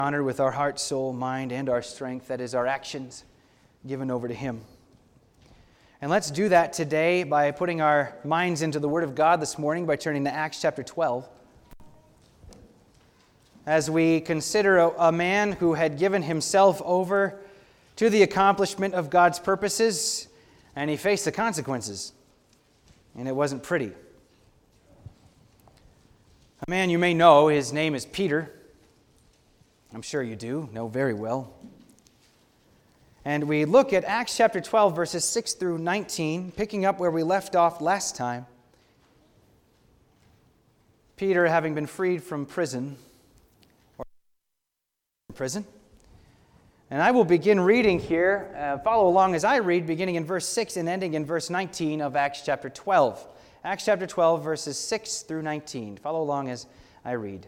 honored with our heart, soul, mind, and our strength, that is our actions, given over to Him. And let's do that today by putting our minds into the Word of God this morning by turning to Acts chapter 12. As we consider a man who had given himself over to the accomplishment of God's purposes, and he faced the consequences, and it wasn't pretty. A man you may know, his name is Peter. I'm sure you do, know very well. And we look at Acts chapter 12, verses 6 through 19, picking up where we left off last time. Peter, having been freed from prison, and I will begin reading here. Follow along as I read, beginning in verse 6 and ending in verse 19 of Acts chapter 12. Acts chapter 12, verses 6 through 19. Follow along as I read.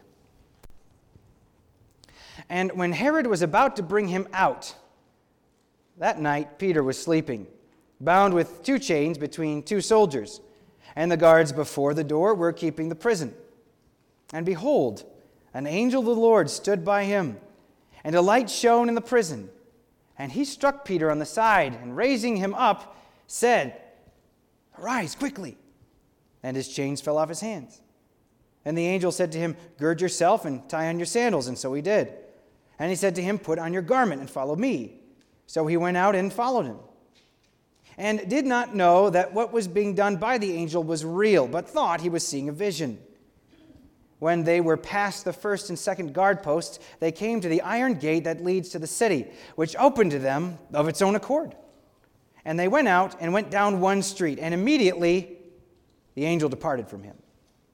And when Herod was about to bring him out, that night Peter was sleeping, bound with 2 chains between 2 soldiers, and the guards before the door were keeping the prison. And behold, an angel of the Lord stood by him, and a light shone in the prison. And he struck Peter on the side, and raising him up, said, "Arise quickly." And his chains fell off his hands. And the angel said to him, "Gird yourself and tie on your sandals." And so he did. And he said to him, "Put on your garment and follow me." So he went out and followed him, and did not know that what was being done by the angel was real, but thought he was seeing a vision. When they were past the first and second guard posts, they came to the iron gate that leads to the city, which opened to them of its own accord. And they went out and went down one street, and immediately the angel departed from him.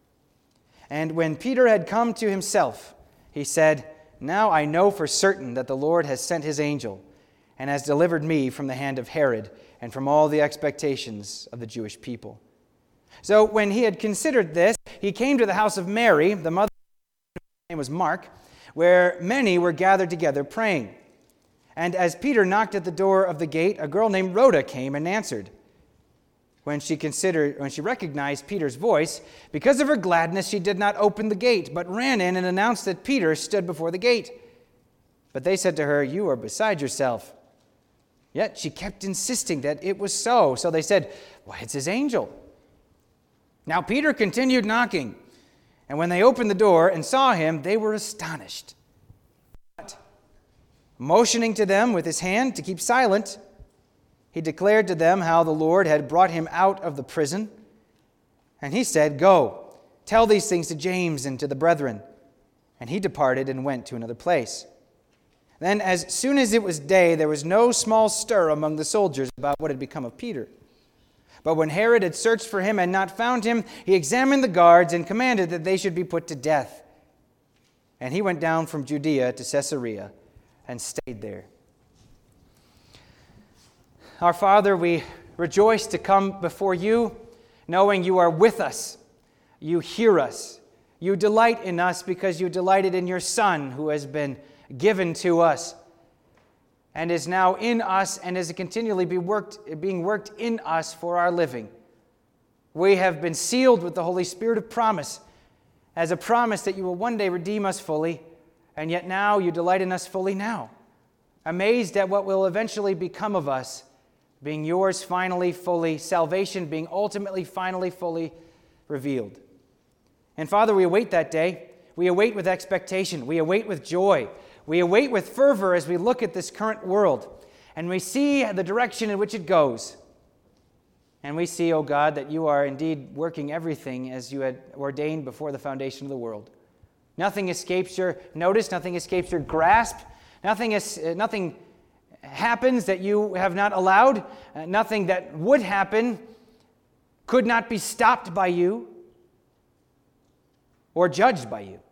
And when Peter had come to himself, he said, "Now I know for certain that the Lord has sent his angel, and has delivered me from the hand of Herod, and from all the expectations of the Jewish people." So when he had considered this, he came to the house of Mary, the mother whose name was Mark, where many were gathered together praying. And as Peter knocked at the door of the gate, a girl named Rhoda came and answered. When she recognized Peter's voice, because of her gladness, she did not open the gate, but ran in and announced that Peter stood before the gate. But they said to her, "You are beside yourself." Yet she kept insisting that it was so. So they said, "Why, it's his angel." Now Peter continued knocking, and when they opened the door and saw him, they were astonished. But motioning to them with his hand to keep silent, he declared to them how the Lord had brought him out of the prison. And he said, "Go, tell these things to James and to the brethren." And he departed and went to another place. Then as soon as it was day, there was no small stir among the soldiers about what had become of Peter. But when Herod had searched for him and not found him, he examined the guards and commanded that they should be put to death. And he went down from Judea to Caesarea and stayed there. Our Father, we rejoice to come before you, knowing you are with us. You hear us. You delight in us because you delighted in your Son, who has been given to us and is now in us and is continually being worked in us for our living. We have been sealed with the Holy Spirit of promise, as a promise that you will one day redeem us fully, and yet now you delight in us fully now, amazed at what will eventually become of us, being yours finally, fully, salvation being ultimately, finally, fully revealed. And Father, we await that day. We await with expectation. We await with joy. We await with fervor as we look at this current world, and we see the direction in which it goes. And we see, O God, that you are indeed working everything as you had ordained before the foundation of the world. Nothing escapes your notice, nothing escapes your grasp, nothing happens that you have not allowed, nothing that would happen could not be stopped by you or judged by you.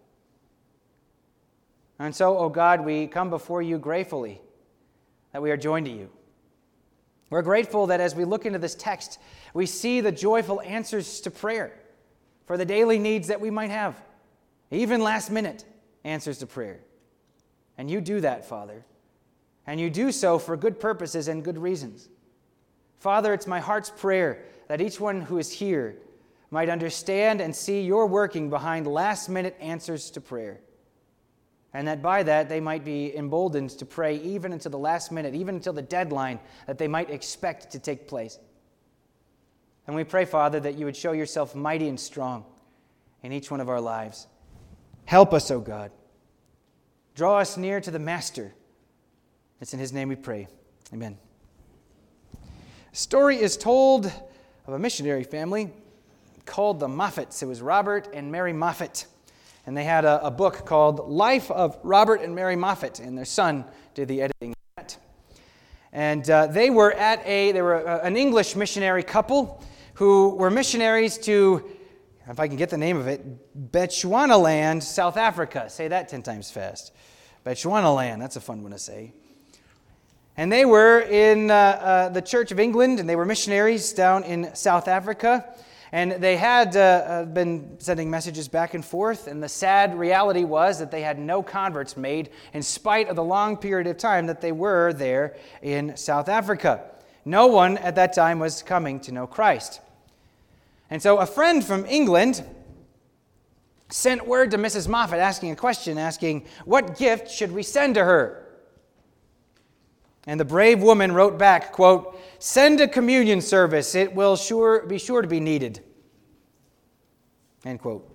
And so, O God, we come before you gratefully that we are joined to you. We're grateful that as we look into this text, we see the joyful answers to prayer for the daily needs that we might have, even last-minute answers to prayer. And you do that, Father. And you do so for good purposes and good reasons. Father, it's my heart's prayer that each one who is here might understand and see your working behind last-minute answers to prayer. and that by that they might be emboldened to pray even until the last minute, even until the deadline that they might expect to take place. And we pray, Father, that you would show yourself mighty and strong in each one of our lives. Help us, O God. Draw us near to the Master. It's in his name we pray. Amen. A story is told of a missionary family called the Moffats. It was Robert and Mary Moffat. And they had a book called Life of Robert and Mary Moffat, and their son did the editing of that. And they were an English missionary couple who were missionaries to, if I can get the name of it, Bechuanaland, South Africa. Say that 10 times fast. Bechuanaland, that's a fun one to say. And they were in the Church of England, and they were missionaries down in South Africa. And they had been sending messages back and forth, and the sad reality was that they had no converts made in spite of the long period of time that they were there in South Africa. No one at that time was coming to know Christ. And so a friend from England sent word to Mrs. Moffat asking, what gift should we send to her? And the brave woman wrote back, quote, "Send a communion service. It will be sure to be needed." End quote.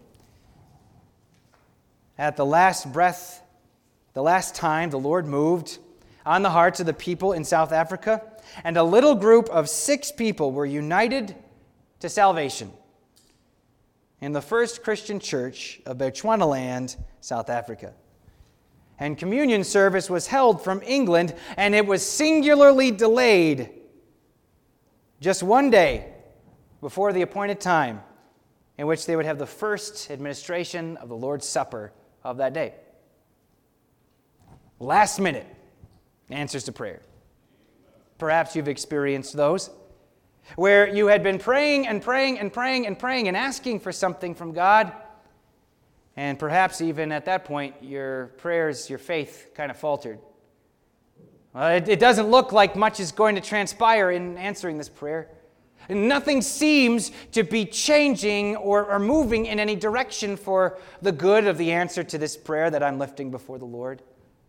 At the last breath, the last time the Lord moved on the hearts of the people in South Africa, and a little group of 6 people were united to salvation in the first Christian church of Bechuanaland, South Africa. And communion service was held from England, and it was singularly delayed just one day before the appointed time in which they would have the first administration of the Lord's Supper of that day. Last minute answers to prayer. Perhaps you've experienced those, where you had been praying and praying and praying and praying and asking for something from God, and perhaps even at that point, your prayers, your faith kind of faltered. It doesn't look like much is going to transpire in answering this prayer. Nothing seems to be changing or moving in any direction for the good of the answer to this prayer that I'm lifting before the Lord.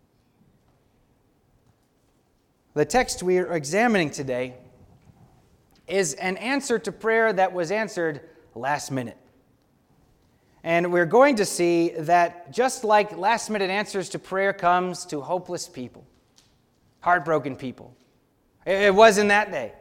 The text we are examining today is an answer to prayer that was answered last minute. And we're going to see that just like last-minute answers to prayer comes to hopeless people, heartbroken people. It was in that day.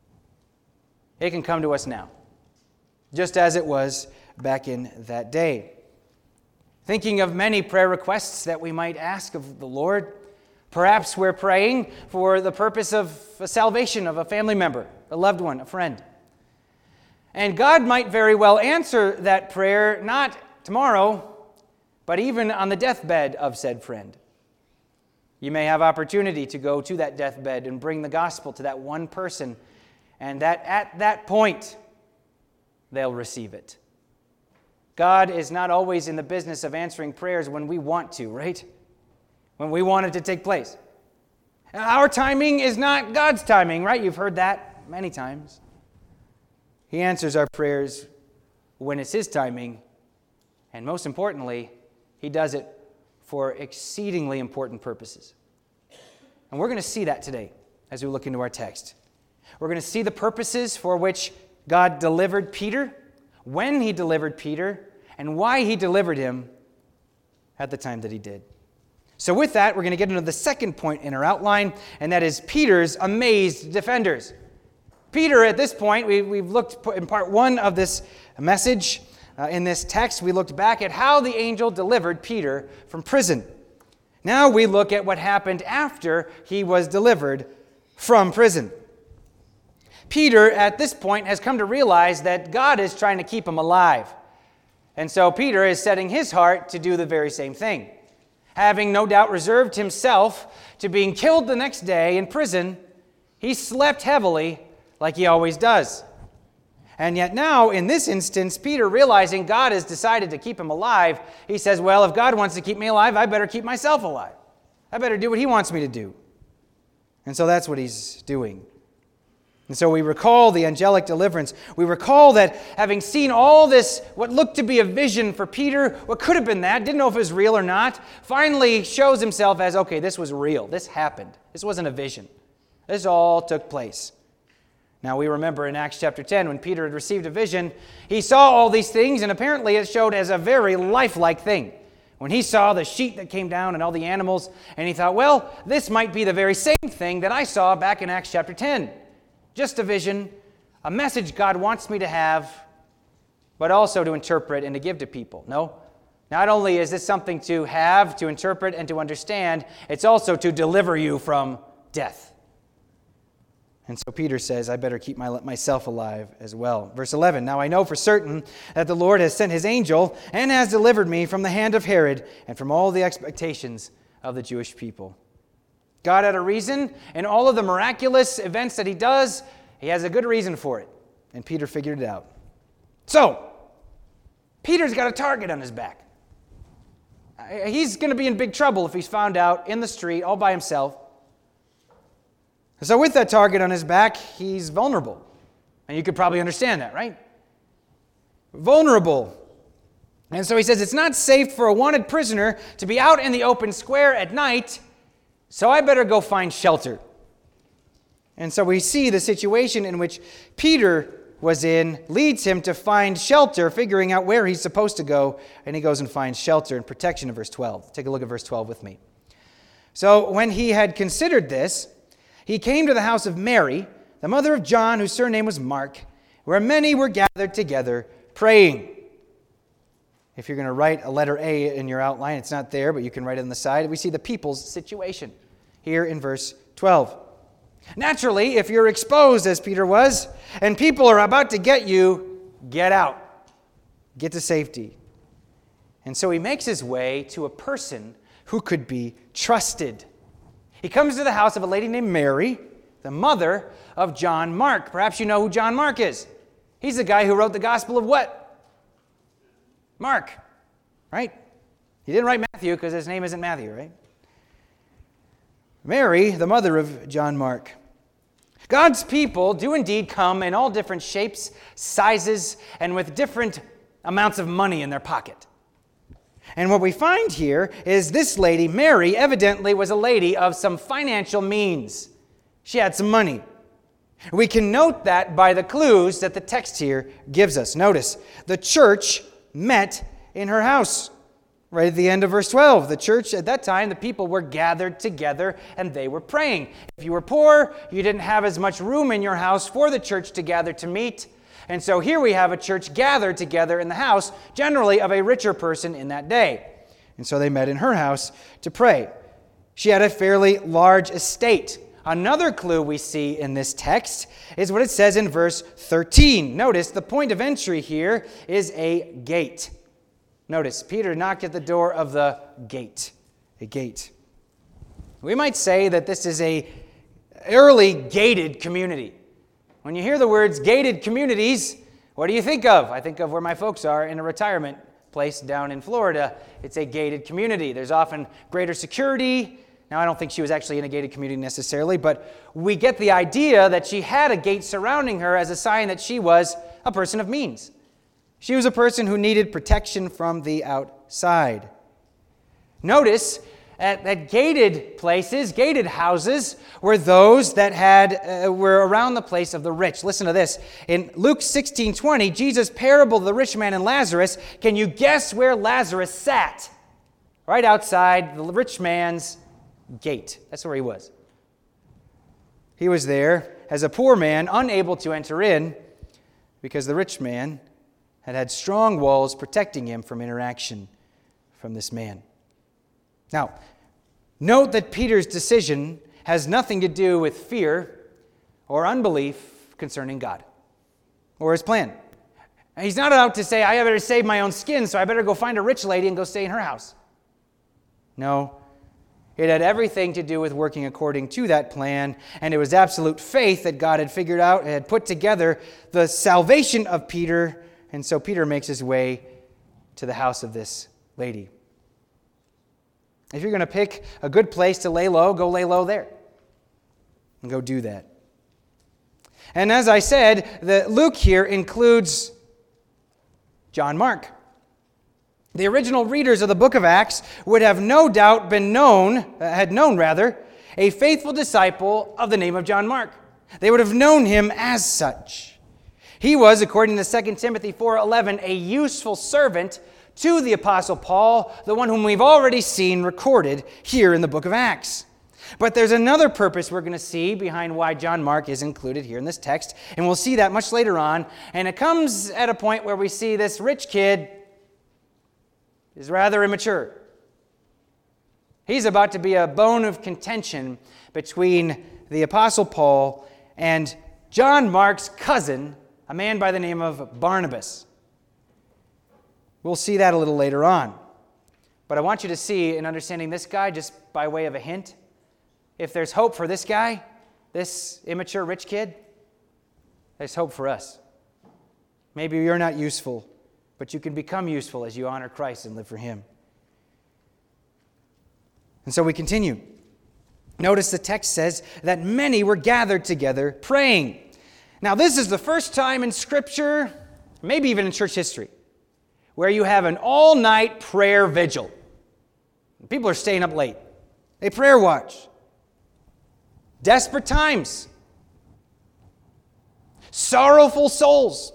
It can come to us now, just as it was back in that day. Thinking of many prayer requests that we might ask of the Lord, perhaps we're praying for the purpose of salvation of a family member, a loved one, a friend. And God might very well answer that prayer, not tomorrow, but even on the deathbed of said friend. You may have opportunity to go to that deathbed and bring the gospel to that one person, and that at that point, they'll receive it. God is not always in the business of answering prayers when we want to, right? When we want it to take place. Our timing is not God's timing, right? You've heard that many times. He answers our prayers when it's His timing, and most importantly, He does it for exceedingly important purposes. And we're going to see that today as we look into our text. We're going to see the purposes for which God delivered Peter, when He delivered Peter, and why He delivered him at the time that He did. So with that, we're going to get into the second point in our outline, and that is Peter's amazed defenders. Peter, at this point, we've looked in part 1 of this message. In this text, we looked back at how the angel delivered Peter from prison. Now we look at what happened after he was delivered from prison. Peter, at this point, has come to realize that God is trying to keep him alive. And so Peter is setting his heart to do the very same thing. Having no doubt reserved himself to being killed the next day in prison, he slept heavily like he always does. And yet now, in this instance, Peter, realizing God has decided to keep him alive, he says, well, if God wants to keep me alive, I better keep myself alive. I better do what He wants me to do. And so that's what he's doing. And so we recall the angelic deliverance. We recall that having seen all this, what looked to be a vision for Peter, what could have been that, didn't know if it was real or not, finally shows himself as, okay, this was real. This happened. This wasn't a vision. This all took place. Now we remember in Acts chapter 10 when Peter had received a vision, he saw all these things and apparently it showed as a very lifelike thing. When he saw the sheet that came down and all the animals, and he thought, well, this might be the very same thing that I saw back in Acts chapter 10. Just a vision, a message God wants me to have, but also to interpret and to give to people. No, not only is this something to have, to interpret, and to understand, it's also to deliver you from death. And so Peter says, I better keep myself alive as well. Verse 11, now I know for certain that the Lord has sent his angel and has delivered me from the hand of Herod and from all the expectations of the Jewish people. God had a reason, and all of the miraculous events that he does, he has a good reason for it. And Peter figured it out. So, Peter's got a target on his back. He's going to be in big trouble if he's found out in the street all by himself. So with that target on his back, he's vulnerable. And you could probably understand that, right? Vulnerable. And so he says, it's not safe for a wanted prisoner to be out in the open square at night, so I better go find shelter. And so we see the situation in which Peter was in leads him to find shelter, figuring out where he's supposed to go, and he goes and finds shelter and protection in verse 12. Take a look at verse 12 with me. So when he had considered this, he came to the house of Mary, the mother of John, whose surname was Mark, where many were gathered together praying. If you're going to write a letter A in your outline, it's not there, but you can write it on the side. We see the people's situation here in verse 12. Naturally, if you're exposed as Peter was, and people are about to get you, get out. Get to safety. And so he makes his way to a person who could be trusted. He comes to the house of a lady named Mary, the mother of John Mark. Perhaps you know who John Mark is. He's the guy who wrote the Gospel of what? Mark, right? He didn't write Matthew because his name isn't Matthew, right? Mary, the mother of John Mark. God's people do indeed come in all different shapes, sizes, and with different amounts of money in their pocket. And what we find here is this lady, Mary, evidently was a lady of some financial means. She had some money. We can note that by the clues that the text here gives us. Notice, the church met in her house. Right at the end of verse 12, the church at that time, the people were gathered together and they were praying. If you were poor, you didn't have as much room in your house for the church to gather to meet. And so here we have a church gathered together in the house, generally of a richer person in that day. And so they met in her house to pray. She had a fairly large estate. Another clue we see in this text is what it says in verse 13. Notice the point of entry here is a gate. Notice, Peter knocked at the door of the gate. A gate. We might say that this is a early gated community. When you hear the words gated communities, what do you think of? I think of where my folks are in a retirement place down in Florida. It's a gated community. There's often greater security. Now, I don't think she was actually in a gated community necessarily, but we get the idea that she had a gate surrounding her as a sign that she was a person of means. She was a person who needed protection from the outside. Notice that gated places, gated houses, were those that were around the place of the rich. Listen to this. In Luke 16:20, Jesus' parable of the rich man and Lazarus, can you guess where Lazarus sat? Right outside the rich man's gate. That's where he was. He was there as a poor man, unable to enter in because the rich man had strong walls protecting him from interaction from this man. Now, note that Peter's decision has nothing to do with fear or unbelief concerning God or his plan. He's not out to say, I better save my own skin, so I better go find a rich lady and go stay in her house. No. It had everything to do with working according to that plan, and it was absolute faith that God had figured out and had put together the salvation of Peter, and so Peter makes his way to the house of this lady. If you're going to pick a good place to lay low, go lay low there. And go do that. And as I said, Luke here includes John Mark. The original readers of the book of Acts would have no doubt had known a faithful disciple of the name of John Mark. They would have known him as such. He was, according to 2 Timothy 4:11, a useful servant to the Apostle Paul, the one whom we've already seen recorded here in the book of Acts. But there's another purpose we're going to see behind why John Mark is included here in this text, and we'll see that much later on. And it comes at a point where we see this rich kid is rather immature. He's about to be a bone of contention between the Apostle Paul and John Mark's cousin, a man by the name of Barnabas. We'll see that a little later on. But I want you to see, in understanding this guy, just by way of a hint, if there's hope for this guy, this immature rich kid, there's hope for us. Maybe you're not useful, but you can become useful as you honor Christ and live for Him. And so we continue. Notice the text says that many were gathered together praying. Now, this is the first time in Scripture, maybe even in church history, where you have an all-night prayer vigil. People are staying up late. They prayer watch. Desperate times. Sorrowful souls.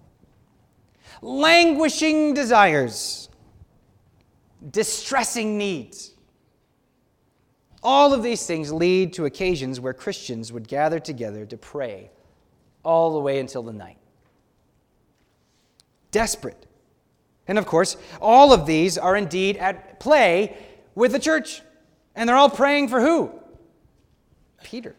Languishing desires. Distressing needs. All of these things lead to occasions where Christians would gather together to pray all the way until the night. Desperate. And of course, all of these are indeed at play with the church. And they're all praying for who? Peter.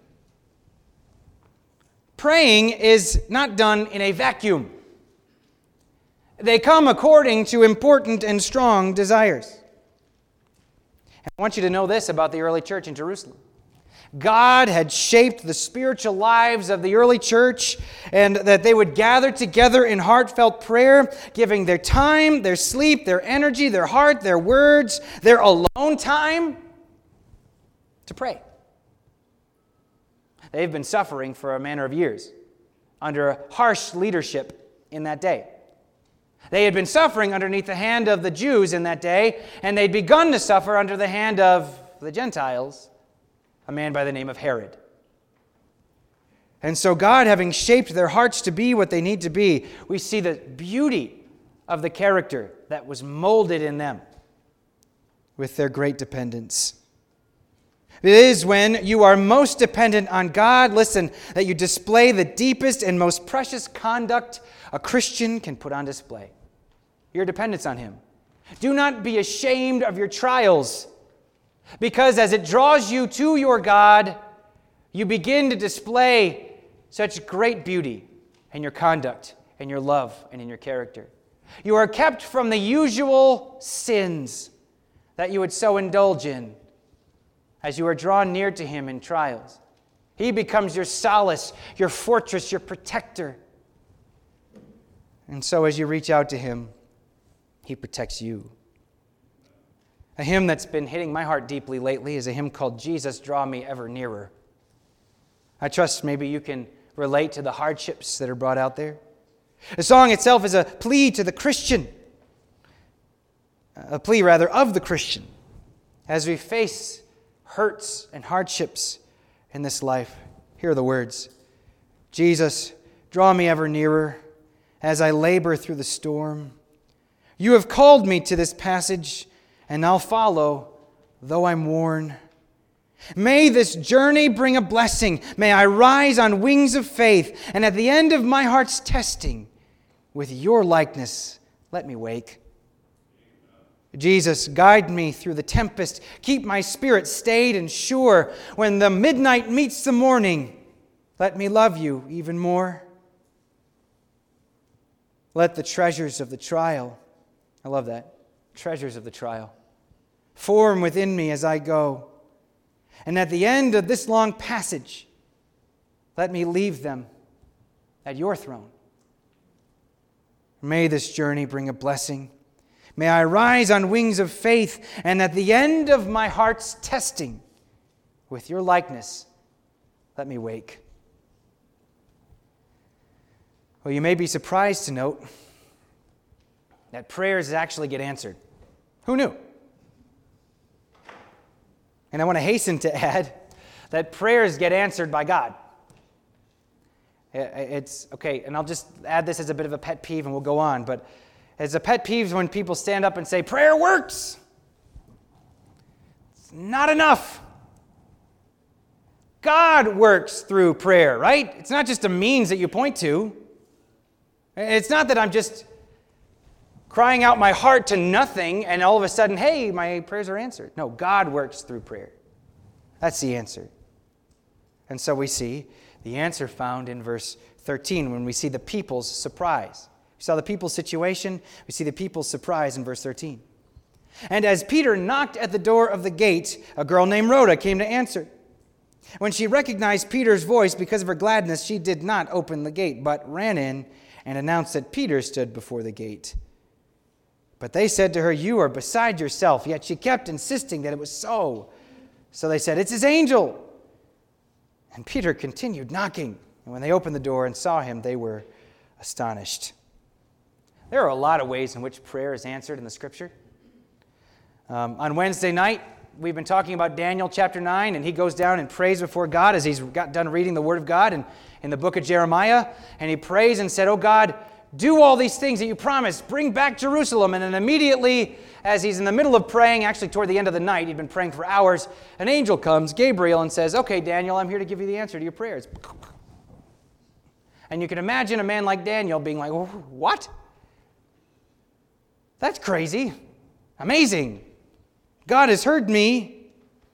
Praying is not done in a vacuum. They come according to important and strong desires. And I want you to know this about the early church in Jerusalem. God had shaped the spiritual lives of the early church, and that they would gather together in heartfelt prayer, giving their time, their sleep, their energy, their heart, their words, their alone time to pray. They've been suffering for a manner of years under harsh leadership in that day. They had been suffering underneath the hand of the Jews in that day, and they'd begun to suffer under the hand of the Gentiles, a man by the name of Herod. And so God, having shaped their hearts to be what they need to be, we see the beauty of the character that was molded in them with their great dependence. It is when you are most dependent on God, listen, that you display the deepest and most precious conduct a Christian can put on display. Your dependence on Him. Do not be ashamed of your trials, because as it draws you to your God, you begin to display such great beauty in your conduct, in your love, and in your character. You are kept from the usual sins that you would so indulge in as you are drawn near to Him in trials. He becomes your solace, your fortress, your protector. And so as you reach out to Him, He protects you. A hymn that's been hitting my heart deeply lately is a hymn called Jesus, Draw Me Ever Nearer. I trust maybe you can relate to the hardships that are brought out there. The song itself is a plea to the Christian, a plea rather of the Christian, as we face hurts and hardships in this life. Here are the words. Jesus, draw me ever nearer as I labor through the storm. You have called me to this passage, and I'll follow, though I'm worn. May this journey bring a blessing. May I rise on wings of faith, and at the end of my heart's testing, with your likeness, let me wake. Jesus, guide me through the tempest. Keep my spirit stayed and sure. When the midnight meets the morning, let me love you even more. Let the treasures of the trial, I love that, treasures of the trial, form within me as I go. And at the end of this long passage, let me leave them at your throne. May this journey bring a blessing. May I rise on wings of faith, and at the end of my heart's testing, with your likeness, let me wake. Well, you may be surprised to note that prayers actually get answered. Who knew? And I want to hasten to add that prayers get answered by God. It's okay, and I'll just add this as a bit of a pet peeve and we'll go on, but it's a pet peeve when people stand up and say, prayer works. It's not enough. God works through prayer, right? It's not just a means that you point to. It's not that I'm just crying out my heart to nothing and all of a sudden, hey, my prayers are answered. No, God works through prayer. That's the answer. And so we see the answer found in verse 13 when we see the people's surprise. We saw the people's situation. We see the people's surprise in verse 13. And as Peter knocked at the door of the gate, a girl named Rhoda came to answer. When she recognized Peter's voice because of her gladness, she did not open the gate, but ran in and announced that Peter stood before the gate. But they said to her, "You are beside yourself." Yet she kept insisting that it was so. So they said, "It's his angel." And Peter continued knocking. And when they opened the door and saw him, they were astonished. There are a lot of ways in which prayer is answered in the Scripture. On Wednesday night, we've been talking about Daniel chapter 9, and he goes down and prays before God as he's got done reading the Word of God in the book of Jeremiah. And he prays and said, "Oh God, do all these things that you promised. Bring back Jerusalem." And then immediately, as he's in the middle of praying, actually toward the end of the night, he'd been praying for hours, an angel comes, Gabriel, and says, "Okay, Daniel, I'm here to give you the answer to your prayers." And you can imagine a man like Daniel being like, "What? That's crazy. Amazing. God has heard me."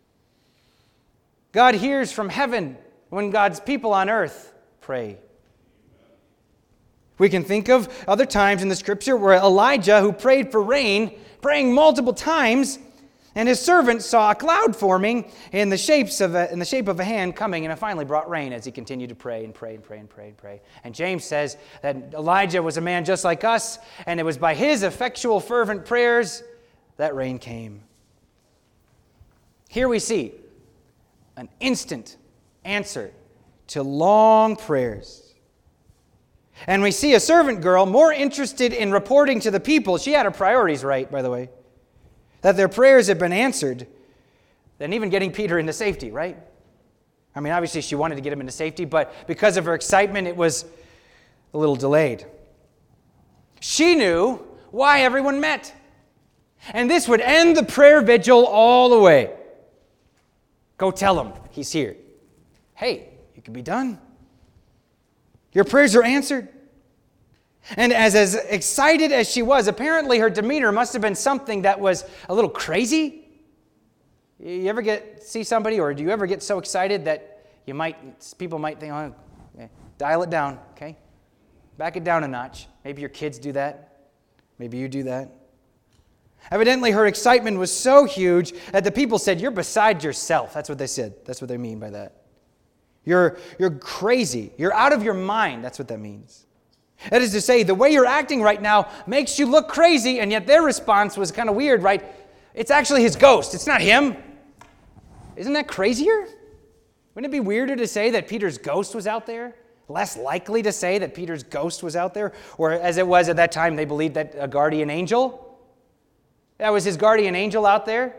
God hears from heaven when God's people on earth pray. We can think of other times in the Scripture where Elijah, who prayed for rain, praying multiple times, and his servant saw a cloud forming in the shape of a hand coming, and it finally brought rain as he continued to pray and pray and pray and pray and pray. And James says that Elijah was a man just like us, and it was by his effectual, fervent prayers that rain came. Here we see an instant answer to long prayers. And we see a servant girl more interested in reporting to the people, she had her priorities right, by the way, that their prayers had been answered, than even getting Peter into safety, right? I mean, obviously she wanted to get him into safety, but because of her excitement, it was a little delayed. She knew why everyone met. And this would end the prayer vigil all the way. Go tell him he's here. Hey, you can be done. Your prayers are answered. And as excited as she was, apparently her demeanor must have been something that was a little crazy. You ever see somebody, or do you ever get so excited that people might think, "Oh, dial it down, okay? Back it down a notch." Maybe your kids do that. Maybe you do that. Evidently, her excitement was so huge that the people said, "You're beside yourself." That's what they said. That's what they mean by that. You're crazy. You're out of your mind. That's what that means. That is to say, the way you're acting right now makes you look crazy, and yet their response was kind of weird, right? It's actually his ghost. It's not him. Isn't that crazier? Wouldn't it be weirder to say that Peter's ghost was out there? Less likely to say that Peter's ghost was out there? Or as it was at that time, they believed that a guardian angel. That was his guardian angel out there.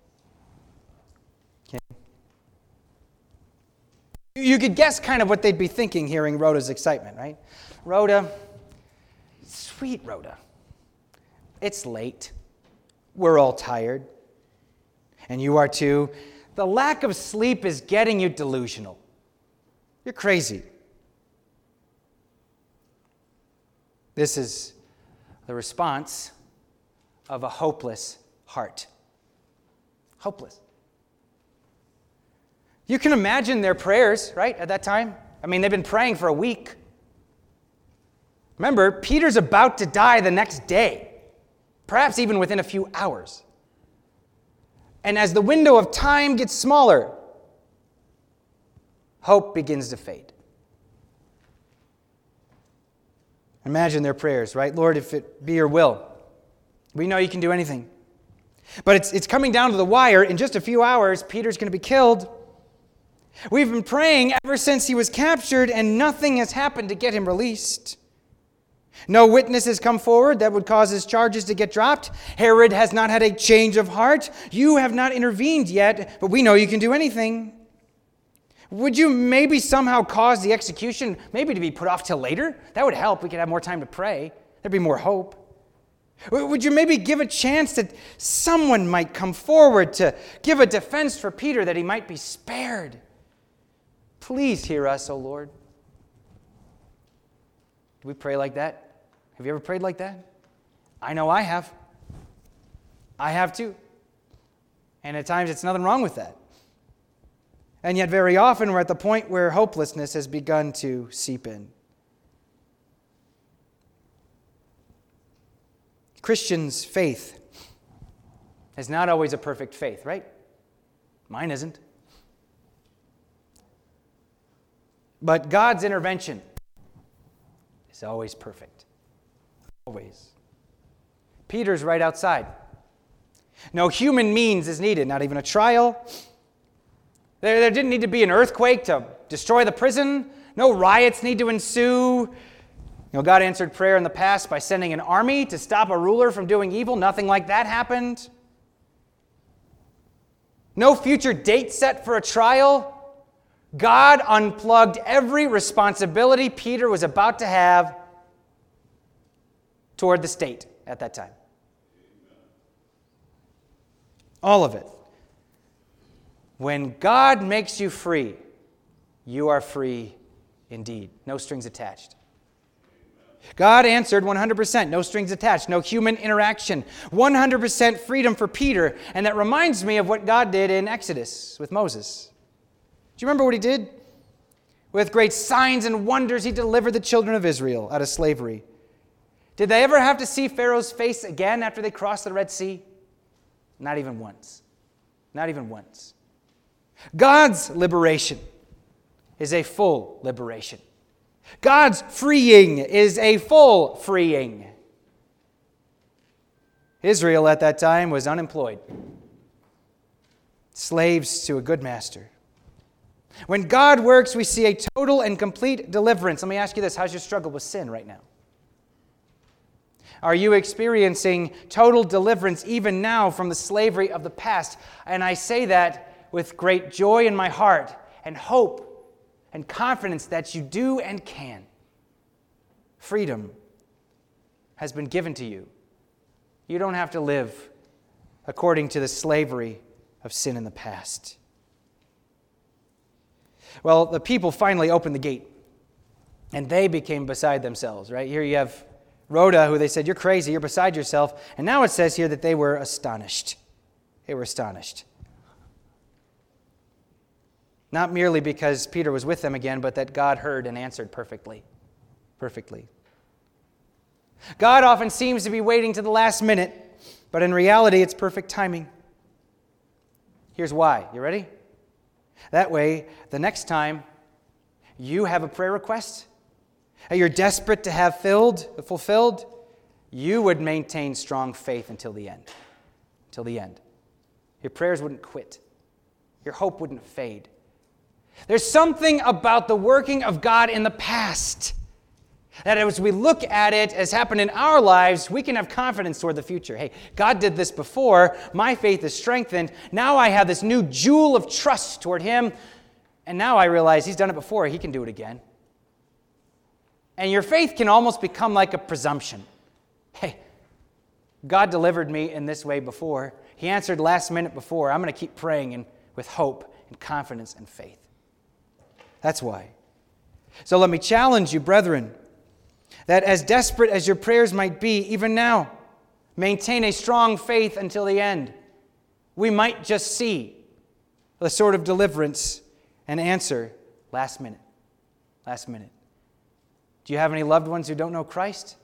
Okay. You could guess kind of what they'd be thinking hearing Rhoda's excitement, right? Rhoda, sweet Rhoda, it's late. We're all tired. And you are too. The lack of sleep is getting you delusional. You're crazy. This is the response of a hopeless heart. Hopeless. You can imagine their prayers, right, at that time? I mean, they've been praying for a week. Remember, Peter's about to die the next day, perhaps even within a few hours. And as the window of time gets smaller, hope begins to fade. Imagine their prayers, right? "Lord, if it be your will, we know you can do anything. But it's coming down to the wire. In just a few hours, Peter's going to be killed. We've been praying ever since he was captured, and nothing has happened to get him released. No witness has come forward that would cause his charges to get dropped. Herod has not had a change of heart. You have not intervened yet, but we know you can do anything. Would you maybe somehow cause the execution maybe to be put off till later? That would help. We could have more time to pray. There'd be more hope. Would you maybe give a chance that someone might come forward to give a defense for Peter that he might be spared? Please hear us, O Lord. Do we pray like that? Have you ever prayed like that? I know I have. I have too. And at times it's nothing wrong with that. And yet very often we're at the point where hopelessness has begun to seep in. Christians' faith is not always a perfect faith, right? Mine isn't. But God's intervention is always perfect. Always. Peter's right outside. No human means is needed, not even a trial. There didn't need to be an earthquake to destroy the prison. No riots need to ensue. God answered prayer in the past by sending an army to stop a ruler from doing evil. Nothing like that happened. No future date set for a trial. God unplugged every responsibility Peter was about to have toward the state at that time. All of it. When God makes you free, you are free indeed. No strings attached. God answered 100%, no strings attached, no human interaction, 100% freedom for Peter. And that reminds me of what God did in Exodus with Moses. Do you remember what he did? With great signs and wonders, he delivered the children of Israel out of slavery. Did they ever have to see Pharaoh's face again after they crossed the Red Sea? Not even once. Not even once. God's liberation is a full liberation. God's freeing is a full freeing. Israel at that time was unemployed, slaves to a good master. When God works, we see a total and complete deliverance. Let me ask you this. How's your struggle with sin right now? Are you experiencing total deliverance even now from the slavery of the past? And I say that with great joy in my heart and hope and confidence that you do and can. Freedom has been given to you. You don't have to live according to the slavery of sin in the past. Well, the people finally opened the gate, and they became beside themselves, right? Here you have Rhoda, who they said, "You're crazy, you're beside yourself." And now it says here that they were astonished. They were astonished. Not merely because Peter was with them again, but that God heard and answered perfectly. Perfectly. God often seems to be waiting to the last minute, but in reality, it's perfect timing. Here's why. You ready? That way, the next time you have a prayer request that you're desperate to have fulfilled, you would maintain strong faith until the end. Until the end. Your prayers wouldn't quit. Your hope wouldn't fade. There's something about the working of God in the past that as we look at it as happened in our lives, we can have confidence toward the future. Hey, God did this before. My faith is strengthened. Now I have this new jewel of trust toward Him. And now I realize He's done it before. He can do it again. And your faith can almost become like a presumption. Hey, God delivered me in this way before. He answered last minute before. I'm going to keep praying with hope and confidence and faith. That's why. So let me challenge you, brethren, that as desperate as your prayers might be, even now, maintain a strong faith until the end. We might just see the sort of deliverance and answer last minute. Last minute. Do you have any loved ones who don't know Christ?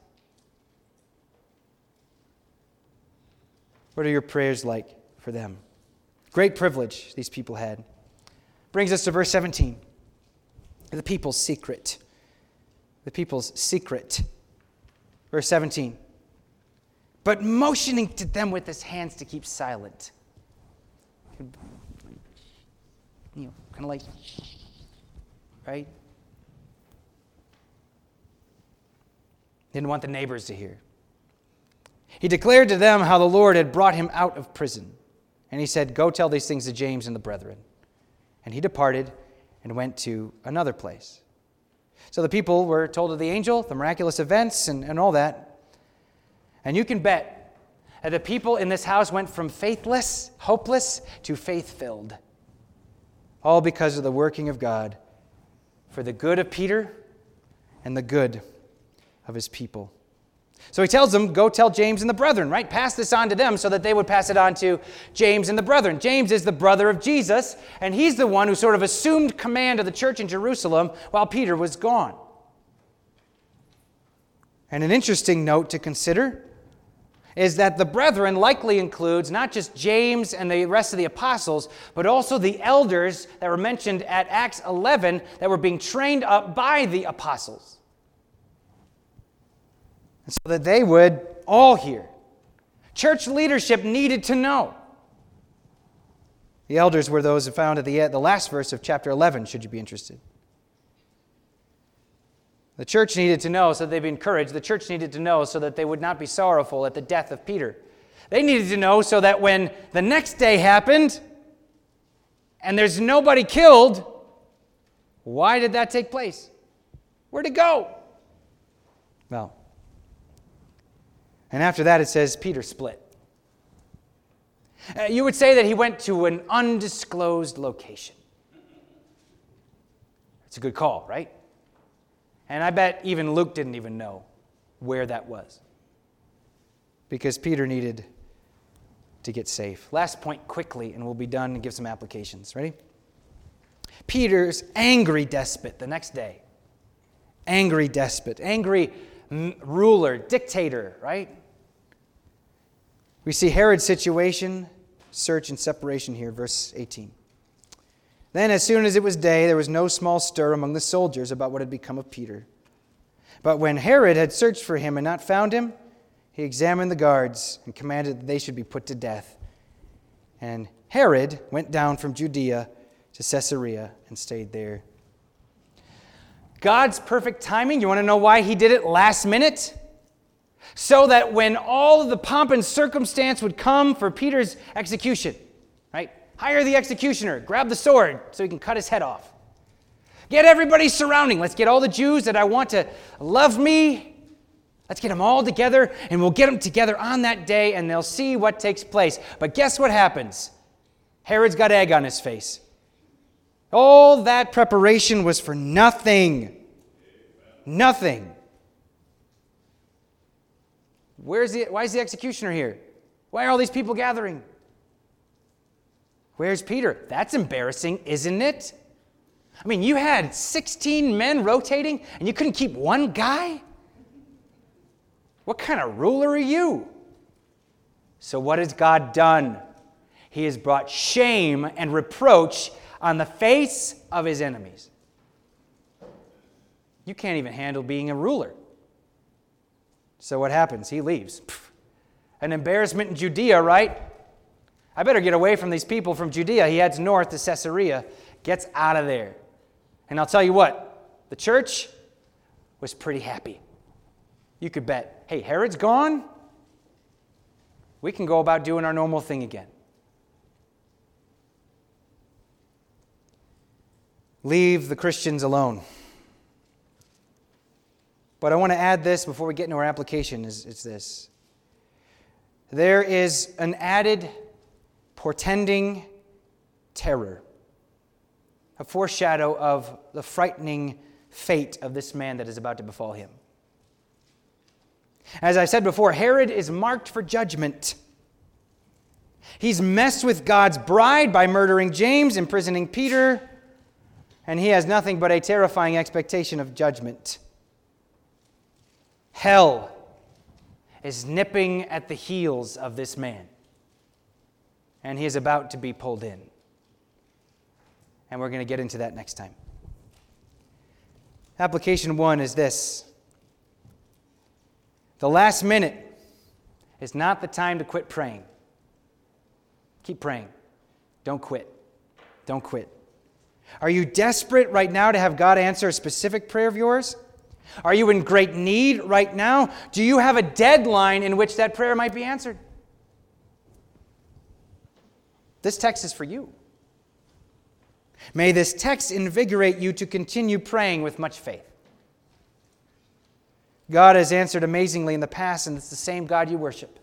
What are your prayers like for them? Great privilege these people had. Brings us to verse 17. The people's secret. The people's secret. Verse 17. But motioning to them with his hands to keep silent. Kind of like, right? Didn't want the neighbors to hear. He declared to them how the Lord had brought him out of prison. And he said, "Go tell these things to James and the brethren." And he departed and went to another place. So the people were told of the angel, the miraculous events, and all that. And you can bet that the people in this house went from faithless, hopeless, to faith-filled. All because of the working of God for the good of Peter and the good of his people. So he tells them, go tell James and the brethren, right? Pass this on to them so that they would pass it on to James and the brethren. James is the brother of Jesus, and he's the one who sort of assumed command of the church in Jerusalem while Peter was gone. And an interesting note to consider is that the brethren likely includes not just James and the rest of the apostles, but also the elders that were mentioned at Acts 11 that were being trained up by the apostles. And so that they would all hear. Church leadership needed to know. The elders were those found at the last verse of chapter 11, should you be interested. The church needed to know so that they'd be encouraged. The church needed to know so that they would not be sorrowful at the death of Peter. They needed to know so that when the next day happened and there's nobody killed, why did that take place? Where'd it go? Well, and after that it says Peter split. You would say that he went to an undisclosed location. It's a good call, right? And I bet even Luke didn't even know where that was. Because Peter needed to get safe. Last point quickly, and we'll be done and give some applications. Ready? Peter's angry despot the next day. Angry despot. Angry ruler, dictator, right? We see Herod's situation, search and separation here, verse 18. Then, as soon as it was day, there was no small stir among the soldiers about what had become of Peter. But when Herod had searched for him and not found him, he examined the guards and commanded that they should be put to death. And Herod went down from Judea to Caesarea and stayed there. God's perfect timing, you want to know why he did it last minute? So that when all of the pomp and circumstance would come for Peter's execution, right? Hire the executioner, grab the sword so he can cut his head off. Get everybody surrounding. Let's get all the Jews that I want to love me. Let's get them all together, and we'll get them together on that day, and they'll see what takes place. But guess what happens? Herod's got egg on his face. All that preparation was for nothing. Nothing. Why is the executioner here? Why are all these people gathering? Where's Peter? That's embarrassing, isn't it? I mean, you had 16 men rotating, and you couldn't keep one guy? What kind of ruler are you? So what has God done? He has brought shame and reproach on the face of his enemies. You can't even handle being a ruler. So what happens? He leaves. An embarrassment in Judea, right? I better get away from these people from Judea. He heads north to Caesarea, gets out of there. And I'll tell you what, the church was pretty happy. You could bet, hey, Herod's gone. We can go about doing our normal thing again. Leave the Christians alone. But I want to add this before we get into our application, it's this. There is an added portending terror, a foreshadow of the frightening fate of this man that is about to befall him. As I said before, Herod is marked for judgment. He's messed with God's bride by murdering James, imprisoning Peter, and he has nothing but a terrifying expectation of judgment. Hell is nipping at the heels of this man, and he is about to be pulled in. And we're going to get into that next time. Application 1 is this. The last minute is not the time to quit praying. Keep praying. Don't quit. Don't quit. Are you desperate right now to have God answer a specific prayer of yours? Are you in great need right now? Do you have a deadline in which that prayer might be answered? This text is for you. May this text invigorate you to continue praying with much faith. God has answered amazingly in the past, and it's the same God you worship,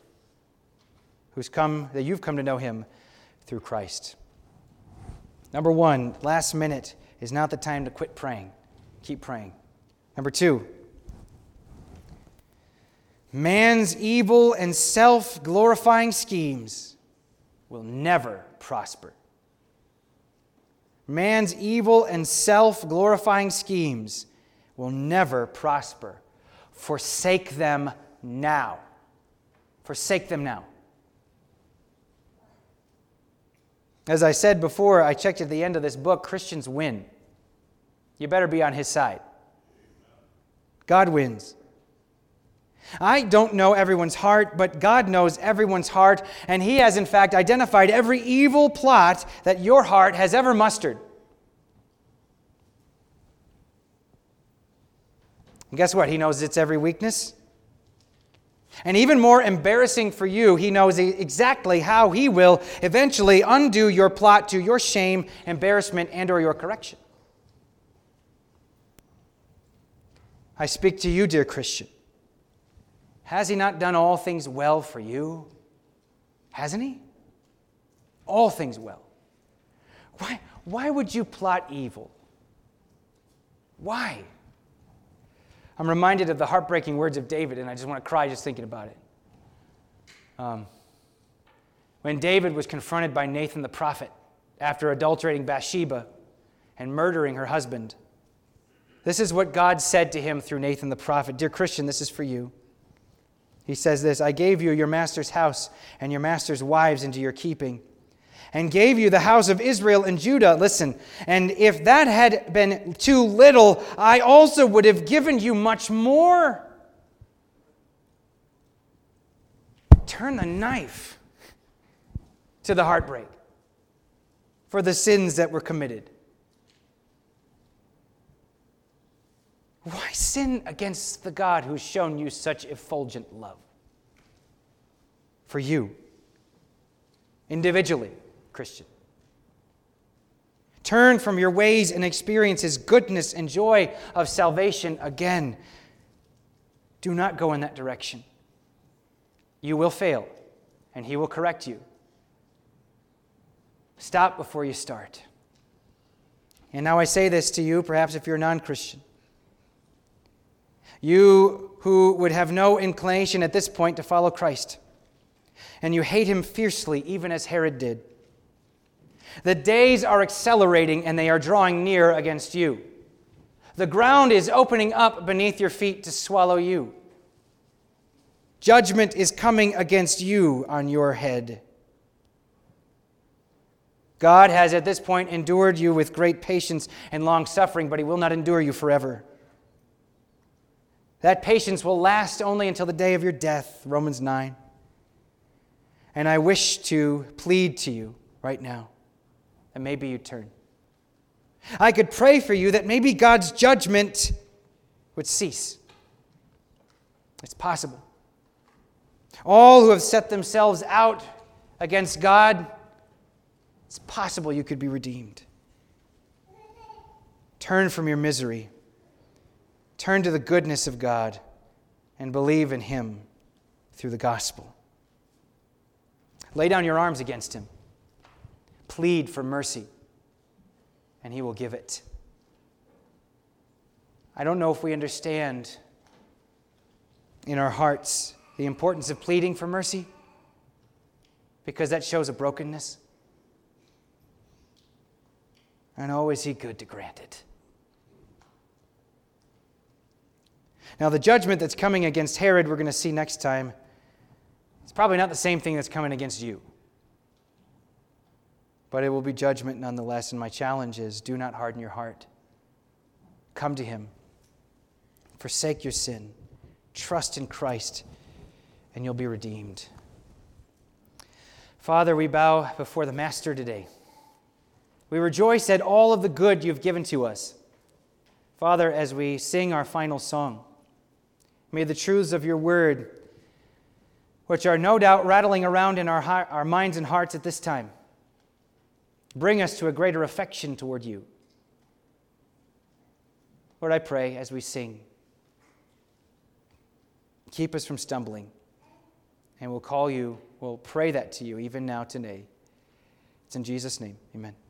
that you've come to know him through Christ. Number one, last minute is not the time to quit praying. Keep praying. Number two, man's evil and self-glorifying schemes will never prosper. Man's evil and self-glorifying schemes will never prosper. Forsake them now. Forsake them now. As I said before, I checked at the end of this book, Christians win. You better be on his side. God wins. I don't know everyone's heart, but God knows everyone's heart, and he has in fact identified every evil plot that your heart has ever mustered. And guess what? He knows its every weakness. And even more embarrassing for you, he knows exactly how he will eventually undo your plot to your shame, embarrassment, and or your correction. I speak to you, dear Christian. Has he not done all things well for you? Hasn't he? All things well. Why would you plot evil? Why? I'm reminded of the heartbreaking words of David, and I just want to cry just thinking about it. When David was confronted by Nathan the prophet after adulterating Bathsheba and murdering her husband, this is what God said to him through Nathan the prophet. Dear Christian, this is for you. He says this, I gave you your master's house and your master's wives into your keeping, and gave you the house of Israel and Judah. Listen, and if that had been too little, I also would have given you much more. Turn the knife to the heartbreak for the sins that were committed. Why sin against the God who's shown you such effulgent love? For you, individually, Christian. Turn from your ways and experience his goodness and joy of salvation again. Do not go in that direction. You will fail, and he will correct you. Stop before you start. And now I say this to you, perhaps if you're a non-Christian. You who would have no inclination at this point to follow Christ, and you hate him fiercely, even as Herod did. The days are accelerating, and they are drawing near against you. The ground is opening up beneath your feet to swallow you. Judgment is coming against you on your head. God has at this point endured you with great patience and long suffering, but he will not endure you forever. That patience will last only until the day of your death, Romans 9. And I wish to plead to you right now that maybe you turn. I could pray for you that maybe God's judgment would cease. It's possible. All who have set themselves out against God, it's possible you could be redeemed. Turn from your misery. Turn to the goodness of God and believe in him through the gospel. Lay down your arms against him. Plead for mercy, and he will give it. I don't know if we understand in our hearts the importance of pleading for mercy, because that shows a brokenness. And oh, is he good to grant it. Now, the judgment that's coming against Herod, we're going to see next time, it's probably not the same thing that's coming against you. But it will be judgment nonetheless, and my challenge is, do not harden your heart. Come to him. Forsake your sin. Trust in Christ, and you'll be redeemed. Father, we bow before the Master today. We rejoice at all of the good you've given to us. Father, as we sing our final song, may the truths of your word, which are no doubt rattling around in our minds and hearts at this time, bring us to a greater affection toward you. Lord, I pray as we sing, keep us from stumbling. And we'll pray that to you even now today. It's in Jesus' name. Amen.